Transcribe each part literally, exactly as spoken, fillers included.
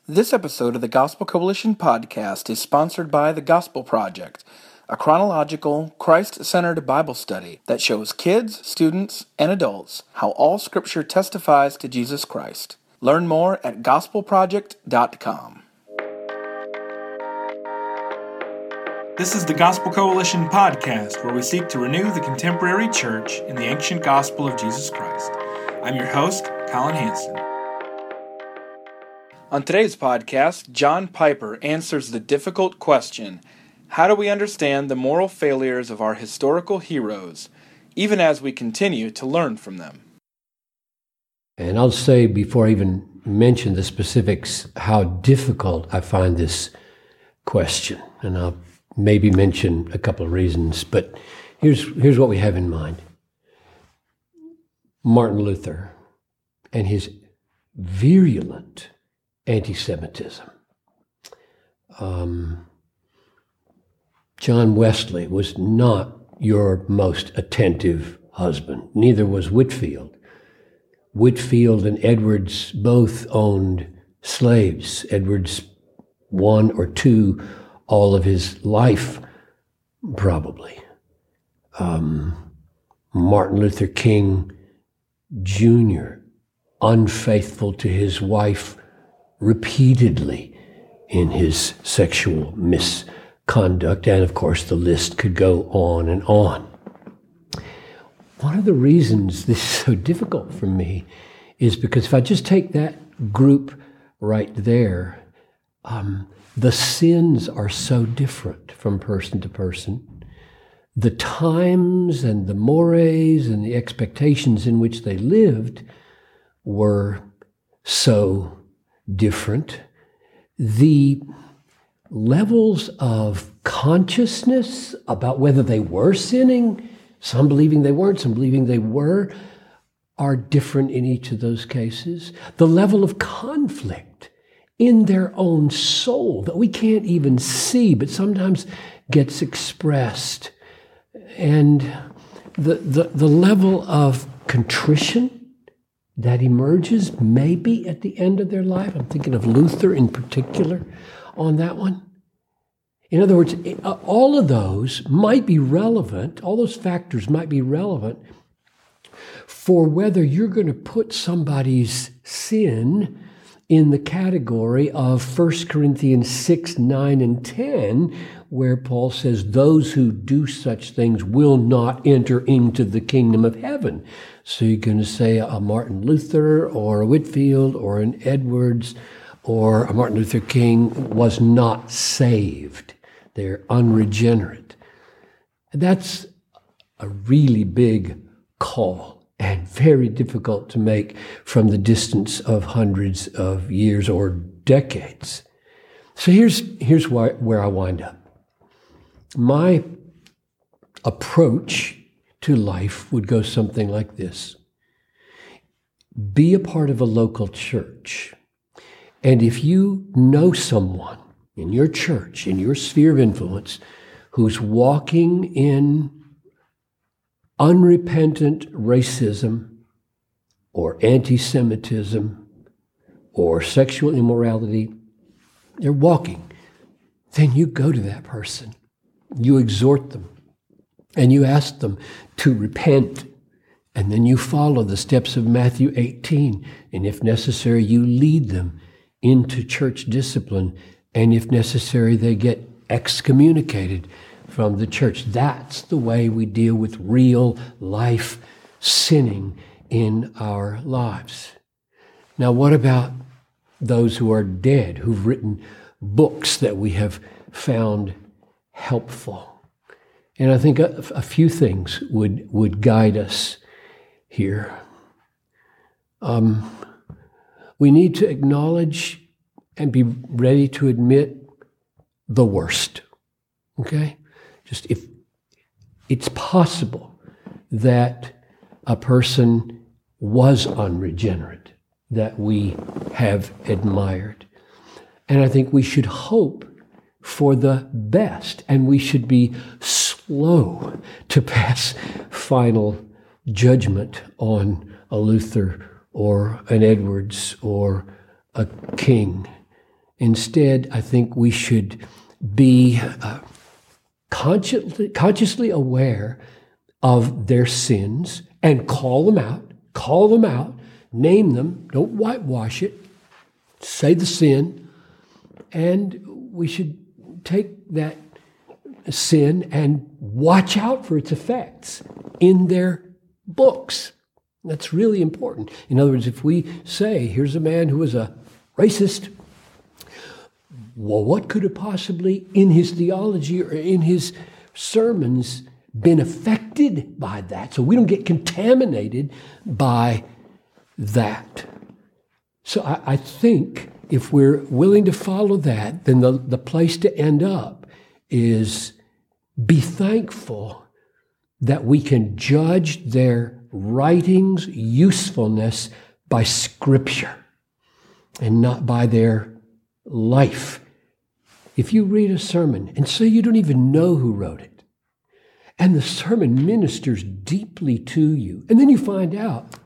This episode of the Gospel Coalition podcast is sponsored by The Gospel Project, a chronological, Christ-centered Bible study that shows kids, students, and adults how all Scripture testifies to Jesus Christ. Learn more at gospel project dot com. This is the Gospel Coalition podcast, where we seek to renew the contemporary church in the ancient gospel of Jesus Christ. I'm your host, Colin Hanson. On today's podcast, John Piper answers the difficult question, how do we understand the moral failures of our historical heroes, even as we continue to learn from them? And I'll say, before I even mention the specifics, how difficult I find this question. And I'll maybe mention a couple of reasons, but here's, here's what we have in mind. Martin Luther and his virulent anti-Semitism. Um, John Wesley was not your most attentive husband. Neither was Whitefield. Whitefield and Edwards both owned slaves. Edwards one or two all of his life, probably. Um, Martin Luther King Junior, unfaithful to his wife repeatedly in his sexual misconduct, and of course the list could go on and on. One of the reasons this is so difficult for me is because if I just take that group right there, um, the sins are so different from person to person. The times and the mores and the expectations in which they lived were so different. The levels of consciousness about whether they were sinning, some believing they weren't, some believing they were, are different in each of those cases. The level of conflict in their own soul that we can't even see, but sometimes gets expressed. And the, the, the level of contrition that emerges maybe at the end of their life. I'm thinking of Luther in particular on that one. In other words, all of those might be relevant, all those factors might be relevant for whether you're going to put somebody's sin in the category of First Corinthians six, nine, and ten, where Paul says, those who do such things will not enter into the kingdom of heaven. So you're going to say a Martin Luther or a Whitefield or an Edwards or a Martin Luther King was not saved. They're unregenerate. That's a really big call and very difficult to make from the distance of hundreds of years or decades. So here's, here's why, where I wind up. My approach to life would go something like this. Be a part of a local church. And if you know someone in your church, in your sphere of influence, who's walking in unrepentant racism or anti-Semitism or sexual immorality, they're walking, then you go to that person. You exhort them. And you ask them to repent. And then you follow the steps of Matthew eighteen. And if necessary, you lead them into church discipline. And if necessary, they get excommunicated from the church. That's the way we deal with real life sinning in our lives. Now, what about those who are dead, who've written books that we have found helpful? And I think a, a few things would, would guide us here. Um, we need to acknowledge and be ready to admit the worst, okay? Just if it's possible that a person was unregenerate, that we have admired. And I think we should hope for the best, and we should be slow to pass final judgment on a Luther or an Edwards or a King. Instead, I think we should be uh, consciously, consciously aware of their sins and call them out, call them out, name them, don't whitewash it, say the sin, and we should take that sin and watch out for its effects in their books. That's really important. In other words, if we say, here's a man who was a racist, well, what could have possibly, in his theology or in his sermons, been affected by that? So we don't get contaminated by that. So I, I think if we're willing to follow that, then the, the place to end up is be thankful that we can judge their writings' usefulness by Scripture and not by their life. If you read a sermon and say you don't even know who wrote it, and the sermon ministers deeply to you, and then you find out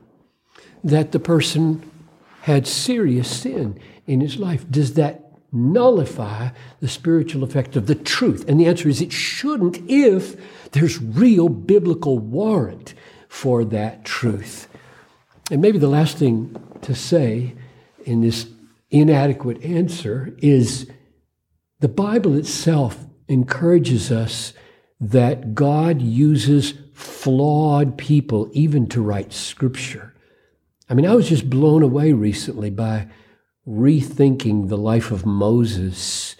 that the person had serious sin in his life, does that nullify the spiritual effect of the truth? And the answer is it shouldn't if there's real biblical warrant for that truth. And maybe the last thing to say in this inadequate answer is the Bible itself encourages us that God uses flawed people even to write Scripture. I mean, I was just blown away recently by rethinking the life of Moses.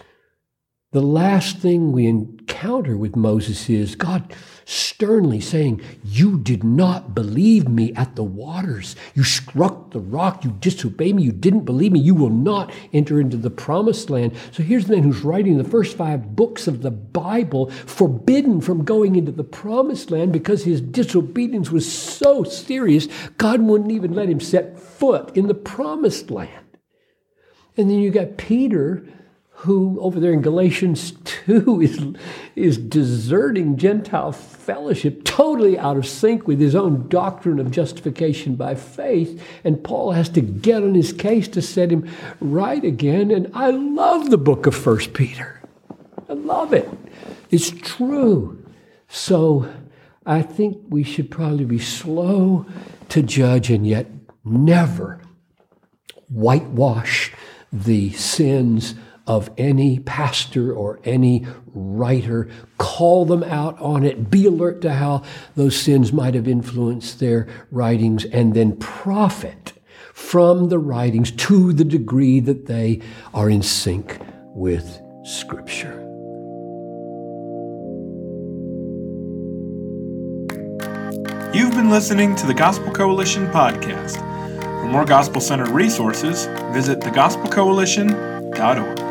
The last thing we encounter with Moses is God sternly saying, you did not believe me at the waters. You struck the rock. You disobeyed me. You didn't believe me. You will not enter into the promised land. So here's the man who's writing the first five books of the Bible, forbidden from going into the promised land because his disobedience was so serious, God wouldn't even let him set foot in the promised land. And then you got Peter, who over there in Galatians two is, is deserting Gentile fellowship, totally out of sync with his own doctrine of justification by faith. And Paul has to get on his case to set him right again. And I love the book of First Peter. I love it. It's true. So I think we should probably be slow to judge and yet never whitewash the sins of any pastor or any writer. Call them out on it. Be alert to how those sins might have influenced their writings, and then profit from the writings to the degree that they are in sync with Scripture. You've been listening to the Gospel Coalition podcast. For more gospel-centered resources, visit the gospel coalition dot org.